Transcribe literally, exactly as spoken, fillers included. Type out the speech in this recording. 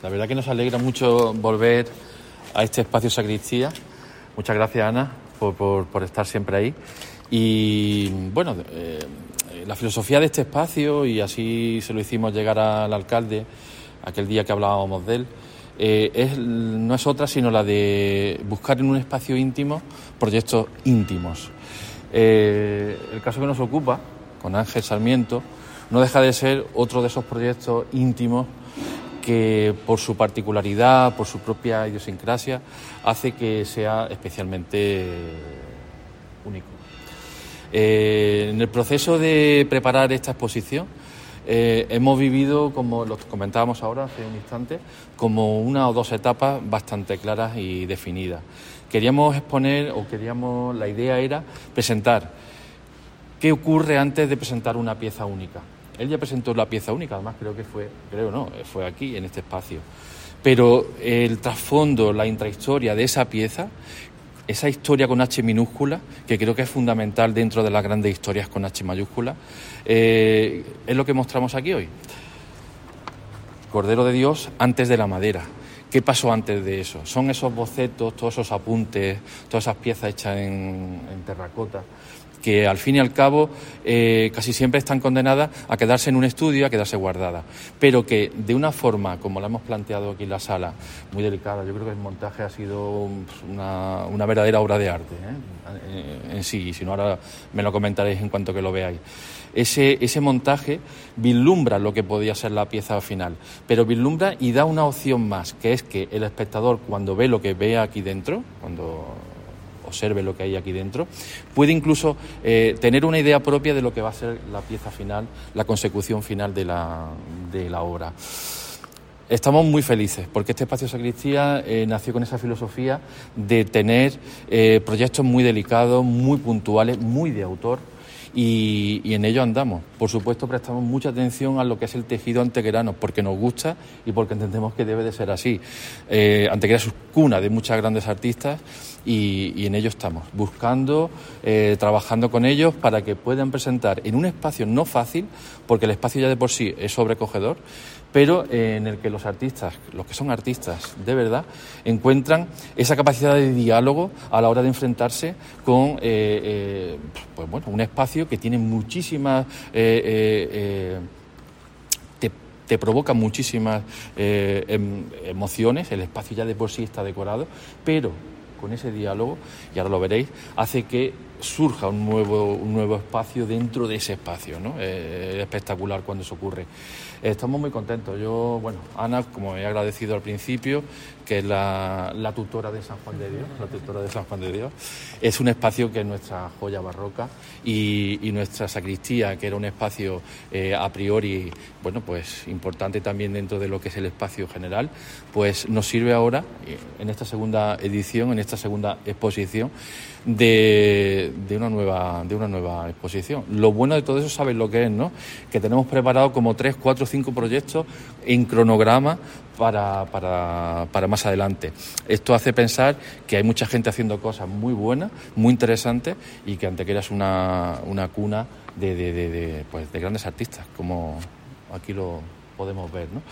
La verdad que nos alegra mucho volver a este espacio Sacristía. Muchas gracias, Ana, por, por, por estar siempre ahí. Y bueno, eh, la filosofía de este espacio, y así se lo hicimos llegar al alcalde aquel día que hablábamos de él, eh, es, no es otra sino la de buscar en un espacio íntimo proyectos íntimos. Eh, el caso que nos ocupa, con Ángel Sarmiento, no deja de ser otro de esos proyectos íntimos que por su particularidad, por su propia idiosincrasia, hace que sea especialmente único. Eh, en el proceso de preparar esta exposición eh, hemos vivido, como lo comentábamos ahora hace un instante, como una o dos etapas bastante claras y definidas. Queríamos exponer, o queríamos, la idea era presentar qué ocurre antes de presentar una pieza única. Él ya presentó la pieza única, además creo que fue, creo no, fue aquí, en este espacio. Pero el trasfondo, la intrahistoria de esa pieza, esa historia con H minúscula, que creo que es fundamental dentro de las grandes historias con H mayúscula, eh, es lo que mostramos aquí hoy. Cordero de Dios antes de la madera. ¿Qué pasó antes de eso? Son esos bocetos, todos esos apuntes, todas esas piezas hechas en, en terracota, que al fin y al cabo eh, casi siempre están condenadas a quedarse en un estudio, a quedarse guardadas, pero que de una forma, como la hemos planteado aquí en la sala, muy delicada, yo creo que el montaje ha sido una, una verdadera obra de arte, ¿eh? en sí, y si no ahora me lo comentaréis en cuanto que lo veáis. Ese, ese montaje vislumbra lo que podía ser la pieza final, pero vislumbra y da una opción más, que es que el espectador, cuando ve lo que ve aquí dentro, cuando observe lo que hay aquí dentro, puede incluso eh, tener una idea propia de lo que va a ser la pieza final, la consecución final de la, de la obra. Estamos muy felices porque este espacio Sacristía eh, nació con esa filosofía de tener eh, proyectos muy delicados, muy puntuales, muy de autor, y, y en ello andamos. Por supuesto, prestamos mucha atención a lo que es el tejido antequerano, porque nos gusta y porque entendemos que debe de ser así. Eh, Antequera es cuna de muchas grandes artistas y, y en ello estamos, buscando, eh, trabajando con ellos para que puedan presentar en un espacio no fácil, porque el espacio ya de por sí es sobrecogedor, pero eh, en el que los artistas, los que son artistas de verdad, encuentran esa capacidad de diálogo a la hora de enfrentarse con eh, eh, pues bueno, un espacio que tiene muchísimas eh, eh, eh, te, te provoca muchísimas eh, em, emociones. El espacio ya de por sí está decorado, pero con ese diálogo, y ahora lo veréis, hace que surja un nuevo, un nuevo espacio dentro de ese espacio, ¿no? Eh, es espectacular cuando eso ocurre. Estamos muy contentos. Yo, bueno, Ana, como he agradecido al principio, que es la, la tutora de San Juan de Dios, la tutora de San Juan de Dios, es un espacio que es nuestra joya barroca, y, y nuestra sacristía, que era un espacio eh, a priori, bueno, pues importante también dentro de lo que es el espacio general, pues nos sirve ahora, en esta segunda edición, en esta segunda exposición, de, de una nueva de una nueva exposición. Lo bueno de todo eso, ¿sabes lo que es, no? Que tenemos preparado como tres, cuatro, cinco proyectos en cronograma para, para, para más adelante. Esto hace pensar que hay mucha gente haciendo cosas muy buenas, muy interesantes, y que Antequera es una, una cuna de, de, de, de, pues de grandes artistas, como aquí lo podemos ver, ¿no?